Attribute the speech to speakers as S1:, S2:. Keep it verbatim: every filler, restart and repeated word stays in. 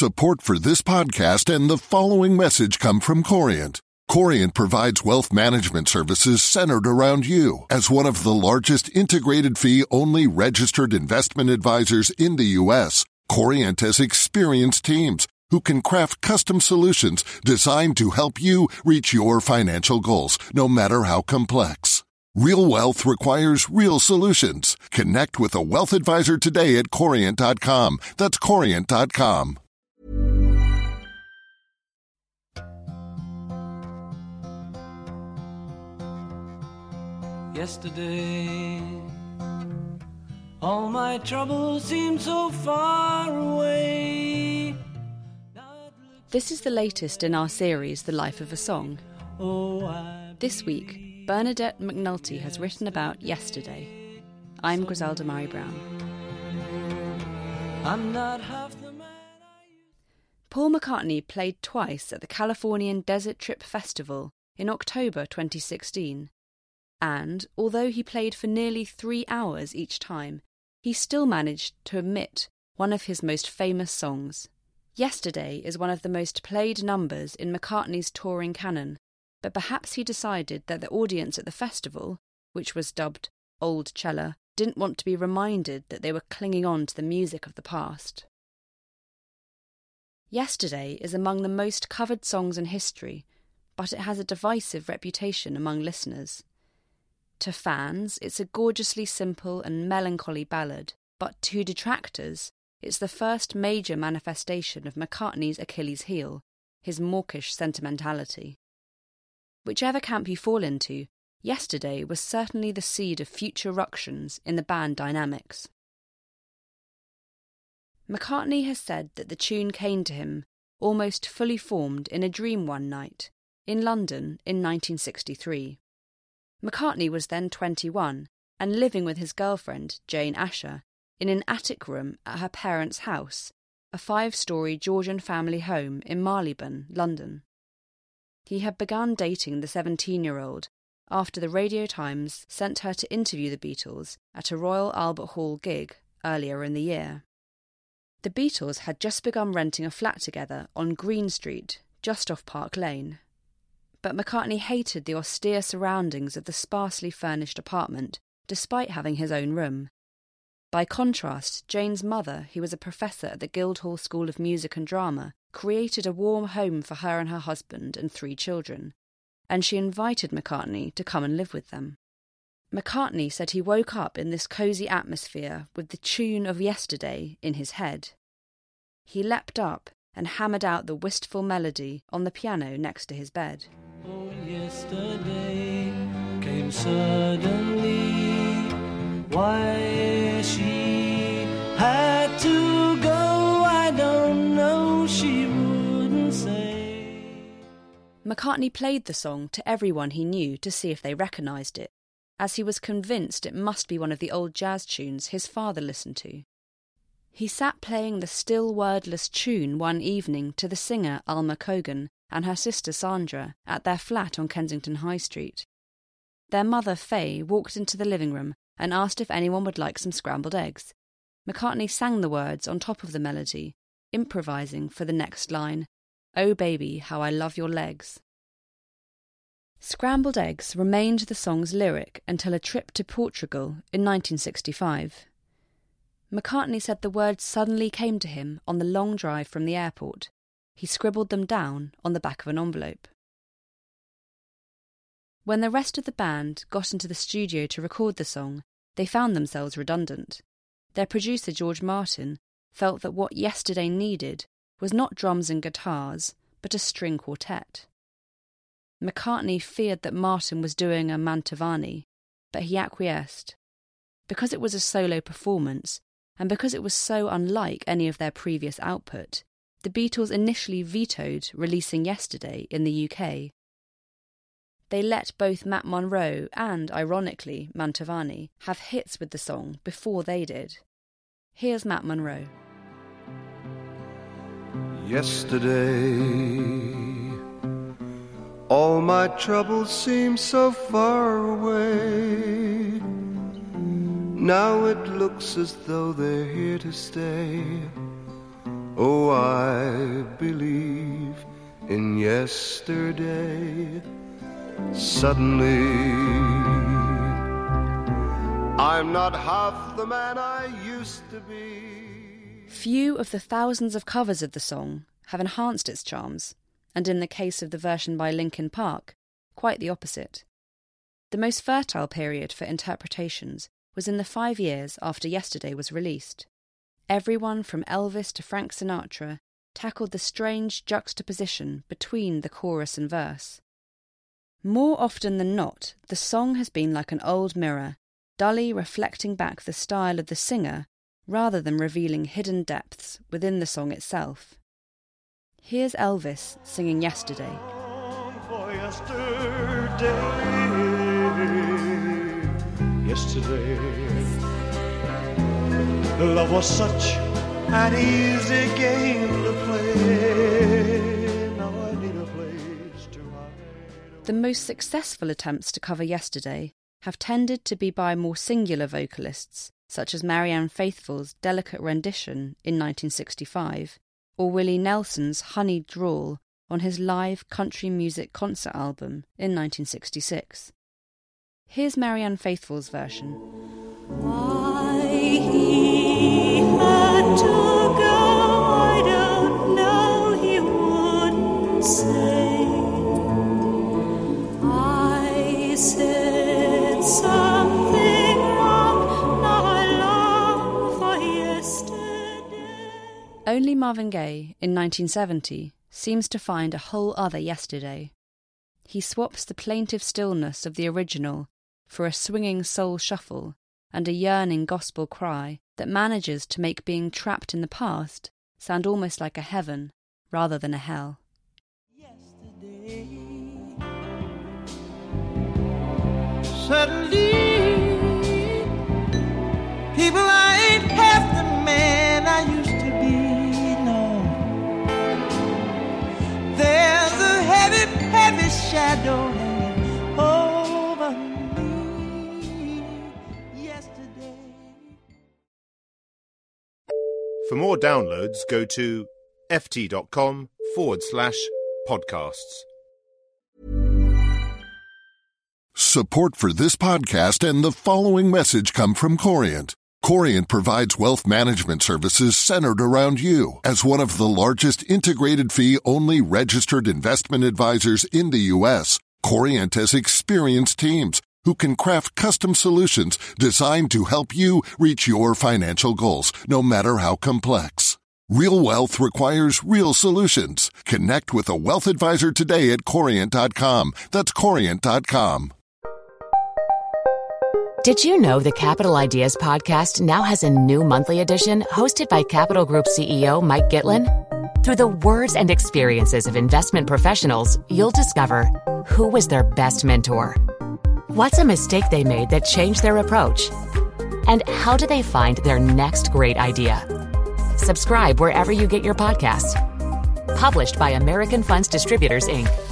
S1: Support for this podcast and the following message come from Corient. Corient provides wealth management services centered around you. As one of the largest integrated fee-only registered investment advisors in the U S, Corient has experienced teams who can craft custom solutions designed to help you reach your financial goals, no matter how complex. Real wealth requires real solutions. Connect with a wealth advisor today at corient dot com. That's corient dot com.
S2: Yesterday, all my troubles seem so far away.
S3: This is the latest in our series, The Life of a Song. This week, Bernadette McNulty has written about Yesterday. I'm Griselda Murray Brown.
S2: I'm not half the man I...
S3: Paul McCartney played twice at the Californian Desert Trip Festival in October twenty sixteen. And, although he played for nearly three hours each time, he still managed to omit one of his most famous songs. Yesterday is one of the most played numbers in McCartney's touring canon, but perhaps he decided that the audience at the festival, which was dubbed Old Cella, didn't want to be reminded that they were clinging on to the music of the past. Yesterday is among the most covered songs in history, but it has a divisive reputation among listeners. To fans, it's a gorgeously simple and melancholy ballad, but to detractors, it's the first major manifestation of McCartney's Achilles heel, his mawkish sentimentality. Whichever camp you fall into, Yesterday was certainly the seed of future ructions in the band dynamics. McCartney has said that the tune came to him almost fully formed in a dream one night, in London in nineteen sixty-three. McCartney was then twenty-one and living with his girlfriend, Jane Asher, in an attic room at her parents' house, a five-storey Georgian family home in Marylebone, London. He had begun dating the seventeen-year-old after the Radio Times sent her to interview the Beatles at a Royal Albert Hall gig earlier in the year. The Beatles had just begun renting a flat together on Green Street, just off Park Lane. But McCartney hated the austere surroundings of the sparsely furnished apartment, despite having his own room. By contrast, Jane's mother, who was a professor at the Guildhall School of Music and Drama, created a warm home for her and her husband and three children, and she invited McCartney to come and live with them. McCartney said he woke up in this cosy atmosphere with the tune of Yesterday in his head. He leapt up and hammered out the wistful melody on the piano next to his bed.
S2: Oh, yesterday came suddenly. Why she had to go, I don't know, she wouldn't say.
S3: McCartney played the song to everyone he knew to see if they recognised it, as he was convinced it must be one of the old jazz tunes his father listened to. He sat playing the still wordless tune one evening to the singer Alma Cogan and her sister Sandra at their flat on Kensington High Street. Their mother, Faye, walked into the living room and asked if anyone would like some scrambled eggs. McCartney sang the words on top of the melody, improvising for the next line, "Oh baby, how I love your legs." Scrambled eggs remained the song's lyric until a trip to Portugal in nineteen sixty-five. McCartney said the words suddenly came to him on the long drive from the airport. He scribbled them down on the back of an envelope. When the rest of the band got into the studio to record the song, they found themselves redundant. Their producer, George Martin, felt that what Yesterday needed was not drums and guitars, but a string quartet. McCartney feared that Martin was doing a Mantovani, but he acquiesced. Because it was a solo performance, and because it was so unlike any of their previous output, the Beatles initially vetoed releasing Yesterday in the U K. They let both Matt Monro and, ironically, Mantovani have hits with the song before they did. Here's Matt Monro.
S4: Yesterday, all my troubles seem so far away. Now it looks as though they're here to stay. Oh, I believe in yesterday. Suddenly, I'm not half the man I used to be.
S3: Few of the thousands of covers of the song have enhanced its charms, and in the case of the version by Linkin Park, quite the opposite. The most fertile period for interpretations was in the five years after Yesterday was released. Everyone from Elvis to Frank Sinatra tackled the strange juxtaposition between the chorus and verse. More often than not, the song has been like an old mirror, dully reflecting back the style of the singer rather than revealing hidden depths within the song itself. Here's Elvis singing Yesterday.
S2: For yesterday, yesterday, love was such an easy game to play. Now I need a place to hide.
S3: The most successful attempts to cover Yesterday have tended to be by more singular vocalists, such as Marianne Faithfull's delicate rendition in nineteen sixty-five, or Willie Nelson's honeyed drawl on his live country music concert album in nineteen sixty-six. Here's Marianne Faithfull's version.
S5: Why he had to go, I don't know, he wouldn't say. I said something wrong, now I long for yesterday.
S3: Only Marvin Gaye, in nineteen seventy, seems to find a whole other Yesterday. He swaps the plaintive stillness of the original for a swinging soul shuffle and a yearning gospel cry that manages to make being trapped in the past sound almost like a heaven rather than a hell.
S5: Yesterday,
S6: suddenly, people, I ain't half the man I used to be, no. There's a heavy, heavy shadow hanging over me yesterday.
S7: For more downloads, go to ft.com forward slash podcasts.
S1: Support for this podcast and the following message come from Corient. Corient provides wealth management services centered around you. As one of the largest integrated fee-only registered investment advisors in the U S, Corient has experienced teams who can craft custom solutions designed to help you reach your financial goals, no matter how complex. Real wealth requires real solutions. Connect with a wealth advisor today at corient dot com. That's corient dot com.
S8: Did you know the Capital Ideas podcast now has a new monthly edition hosted by Capital Group C E O Mike Gitlin? Through the words and experiences of investment professionals, you'll discover who was their best mentor, what's a mistake they made that changed their approach, and how do they find their next great idea. Subscribe wherever you get your podcasts. Published by American Funds Distributors, Incorporated.